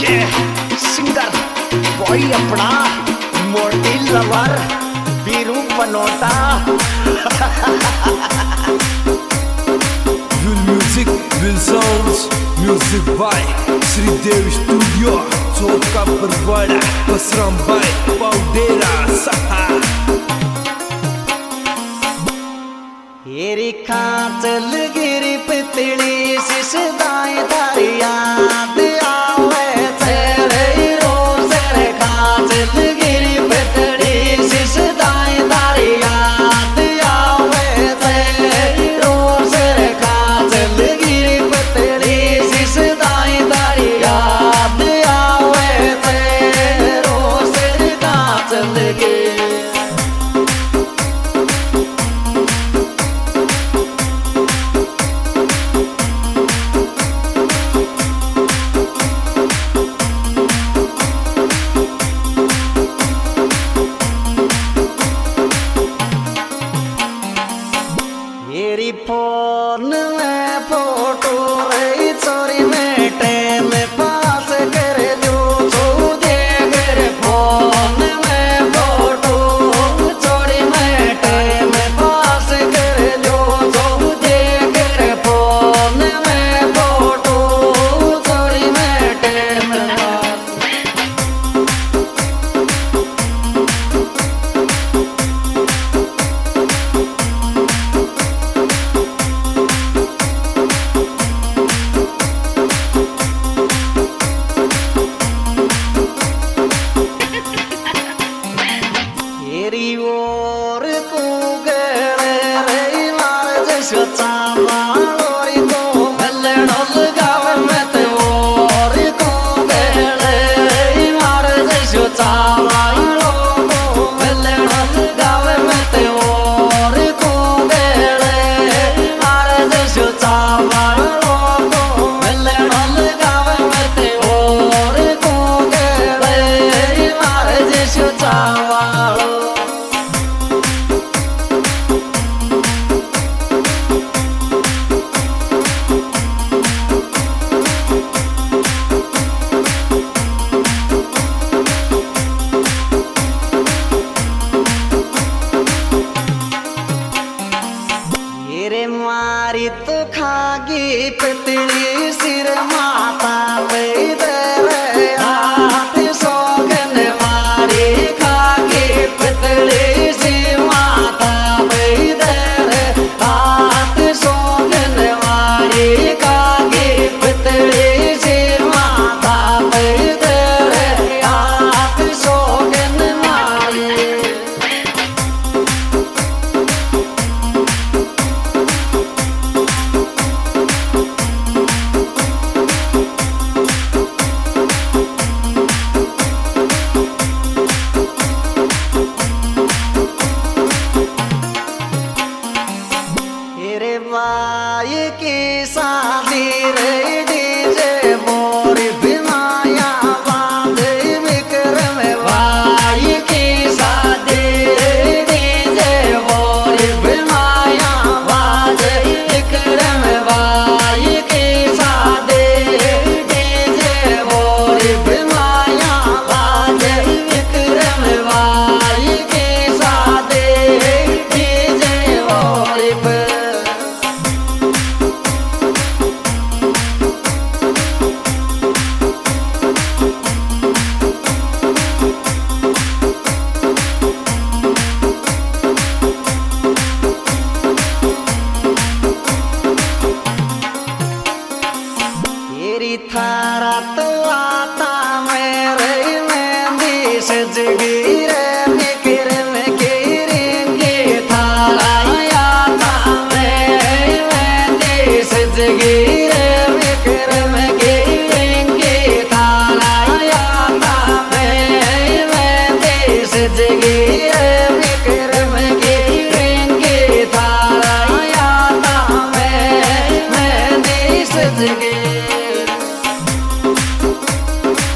ये singer boy अपना मोटी lover Biru Banota. Will music, will sounds, music by Sridev Studio, Chowka Barwada, Basram by Paudera Saha. हेरी खाचल गिरी पितली सिसदाई धारी याद आवे तेरे रोज रे। खाचल गिरी पितली सिसदाई धारी याद आवे तेरे रोज रे। खाचल गिरी पितली सिसदाई धारी याद आवे तेरे रोज रे। खाचल गिरी मेरी फोन में फोटो रही चोरी में टाइम पास कर दो तो देख रे। फोन में फोटो चोरी में टाइम पास कर दो तो देख रे। फोन में फोटो चोरी में टाइम हेरी ओर को गले रे मार जैसे चामालोरी को मलड़ल गावे में ते ओर को गले रे मार जैसे चामालो को मलड़ल गावे में ते ओर को गले मार जैसे चामालो को मलड़ल गावे में ते ओर को गले मार जैसे चामालो। मेरे मारी तो खागी पतली सिर माता रे। हाथ सोगन मारी खागी पतली सिर माता रे। हाथ सोगन मारी खागी पतली सिर माता रे। हाथ सोगन मारी मेरे भाई की शादी रे डीजे मोर बिनाया बांध विक्रम। भाई की शादी रे डीजे मोर बिनाया बांध विक्रम। भाई की शादी डीजे मोर बिनाया बांध विक्रम। भाई की शादी डीजे मोर तेरी थारा तो आता मेरे मेहंदी सजगी रे विक्रम की रिंगी। थारा आता मेरे मेहंदी सजगी रे विक्रम की रिंगी। थारा आता मेरे मेहंदी सजगी रे विक्रम की रिंगी। थारा आता मेरे मेहंदी सजगी।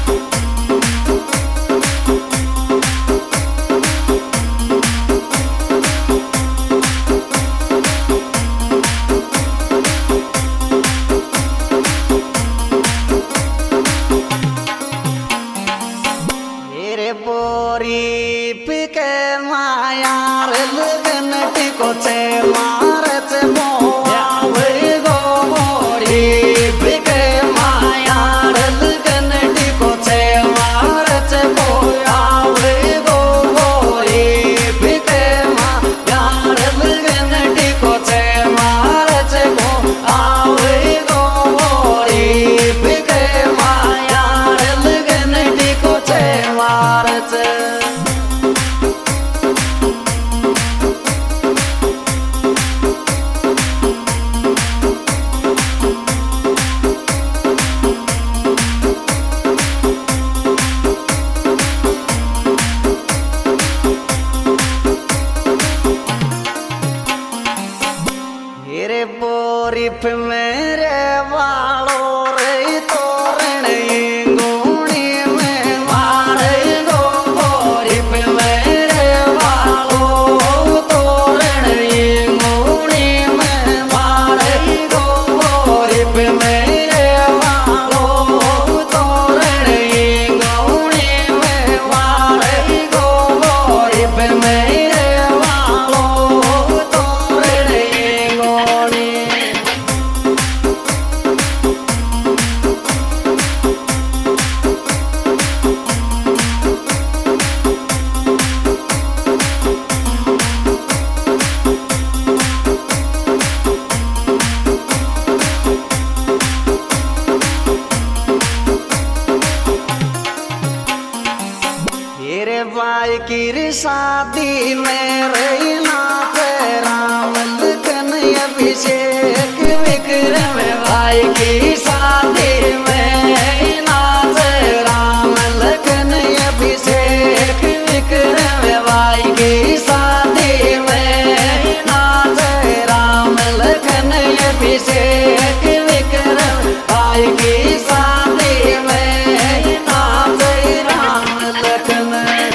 की शादी में रहना राम लखन अभिषेक विक्रम भाई की शादी में नाच राम लखन अभिषेक विक्रम भाई की शादी में नाच राम लखन अभिषेक विक्रम भाई की शादी में नाच राम लखन।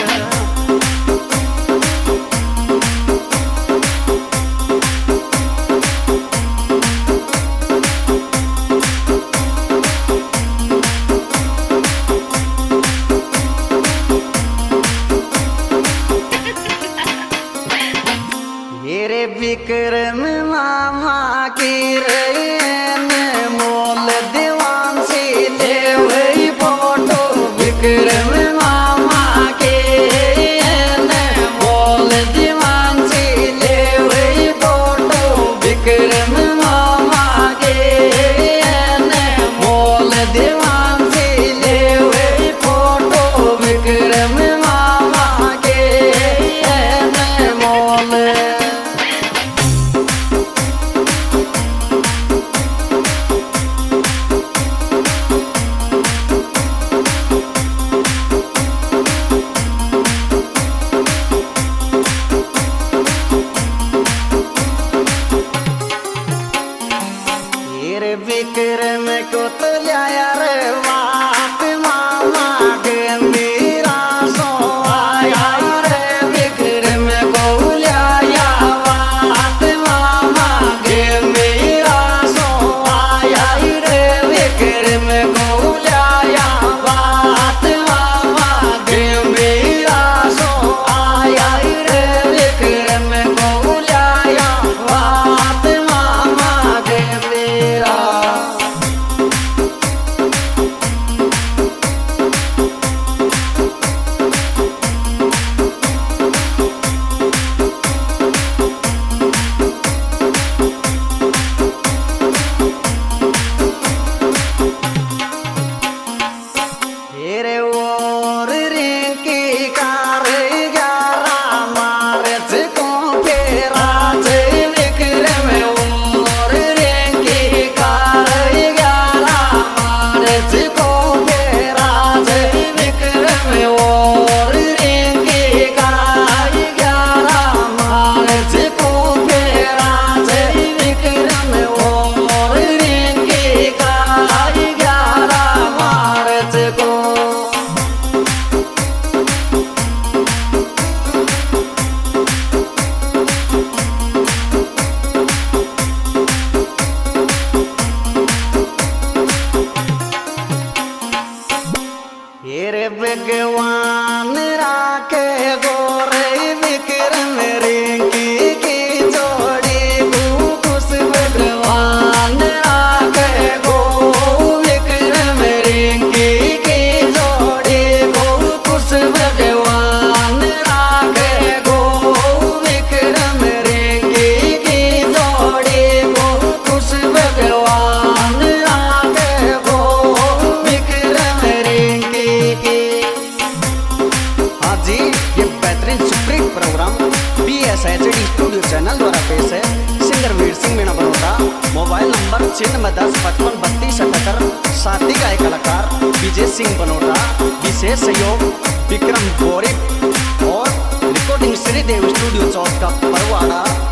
रे विक्रम मामा की रेन मोल दीवान सी ले वही फोटो विक्रम मामा के मोल दीवान सी ले वही फोटो विक्रम मामा के मोल दीवान सी ले वही फोटो विक्रम मामा के मोल। विक्रम को तो लाया रे बाप मामा गंभीरा सो आया रे विक्रम को लाया बाप मामा गंभीरा सो आया रे विक्रम को लाया बाप मामा गंभीरा सो आया रे विक्रम को लाया बाप मामा गंभीरा। भगवान राखे गोरे विक्रम रिंकी की जोड़ी खुश भगवान राखे गो विक्रम रिंकी की जोड़ी खुश भगवान राखे गो विक्रम रिंकी की जोड़ी खुश भगवान राखे गो विक्रम रिंकी की। जी ये बेहतरीन supreme program BSHD studio channel द्वारा पेश है। Singer Veer Singh Meena Banota, mobile number 9610553278। साथी गायक कलाकार विजय सिंह बनोटा, विशेष सहयोग विक्रम गौरी और रिकॉर्डिंग श्रीदेव स्टूडियो चौथ का परवाड़ा।